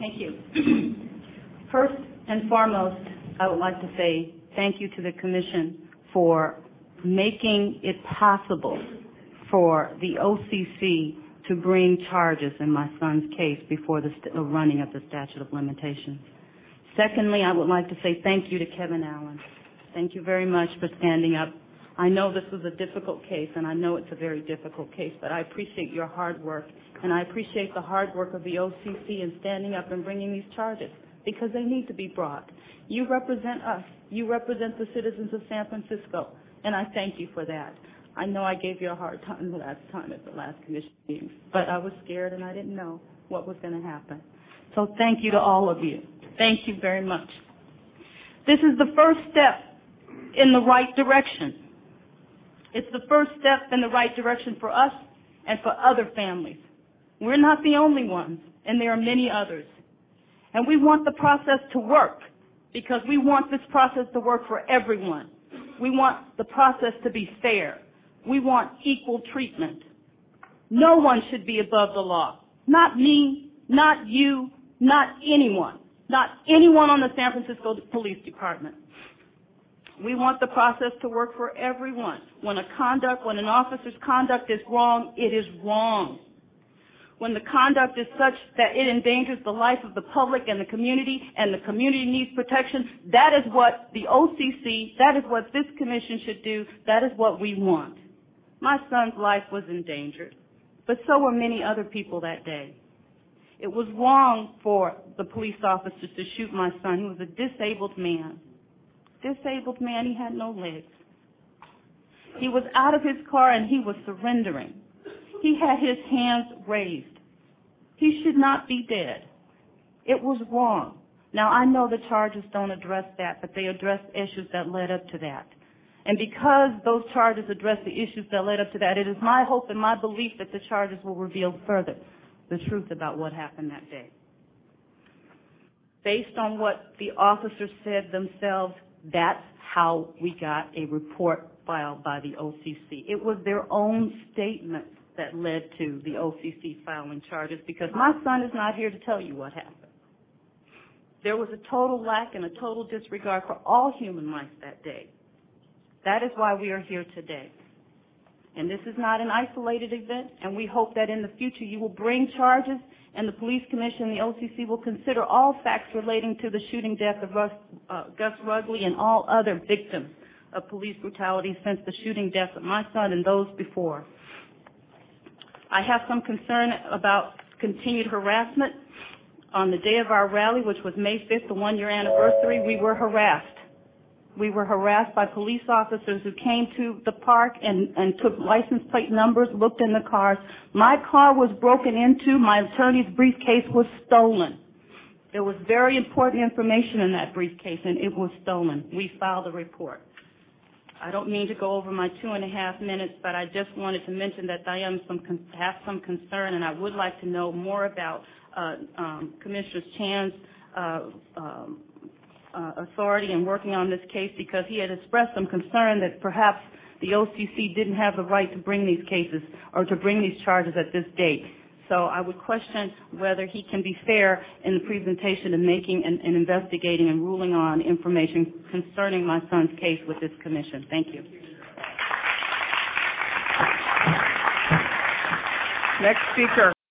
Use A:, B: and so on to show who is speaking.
A: Thank you. First and foremost, I would like to say thank you to the Commission for making it possible for the OCC to bring charges in my son's case before the running of the statute of limitations. Secondly, I would like to say thank you to Kevin Allen. Thank you very much for standing up. I know this was a difficult case, and I know it's a very difficult case, but I appreciate your hard work, and I appreciate the hard work of the OCC in standing up and bringing these charges, because they need to be brought. You represent us. You represent the citizens of San Francisco, and I thank you for that. I know I gave you a hard time the last time at the last commission meeting, but I was scared and I didn't know what was going to happen. So thank you to all of you. Thank you very much. This is the first step in the right direction. It's the first step in the right direction for us and for other families. We're not the only ones, and there are many others. And we want the process to work because we want this process to work for everyone. We want the process to be fair. We want equal treatment. No one should be above the law. Not me, not you, not anyone. Not anyone on the San Francisco Police Department. We want the process to work for everyone. When an officer's conduct is wrong, it is wrong. When the conduct is such that it endangers the life of the public and the community needs protection, that is what the OCC, that is what this commission should do, that is what we want. My son's life was endangered, but so were many other people that day. It was wrong for the police officers to shoot my son. He was a disabled man. Disabled man, he had no legs. He was out of his car and he was surrendering. He had his hands raised. He should not be dead. It was wrong. Now, I know the charges don't address that, but they address issues that led up to that. And because those charges address the issues that led up to that, it is my hope and my belief that the charges will reveal further the truth about what happened that day. Based on what the officers said themselves, that's how we got a report filed by the OCC. It was their own statement that led to the OCC filing charges, because my son is not here to tell you what happened. There was a total lack and a total disregard for all human life that day. That is why we are here today. And this is not an isolated event, and we hope that in the future you will bring charges and the Police Commission and the OCC will consider all facts relating to the shooting death of Gus Rugley and all other victims of police brutality since the shooting death of my son and those before. I have some concern about continued harassment. On the day of our rally, which was May 5th, the one-year anniversary, we were harassed. We were harassed by police officers who came to the park and took license plate numbers, looked in the cars. My car was broken into. My attorney's briefcase was stolen. There was very important information in that briefcase, and it was stolen. We filed a report. I don't mean to go over my 2.5 minutes, but I just wanted to mention that I have some concern, and I would like to know more about Commissioner Chan's authority in working on this case, because he had expressed some concern that perhaps the OCC didn't have the right to bring these cases or to bring these charges at this date. So I would question whether he can be fair in the presentation and making and investigating and ruling on information concerning my son's case with this commission. Thank you.
B: Next speaker.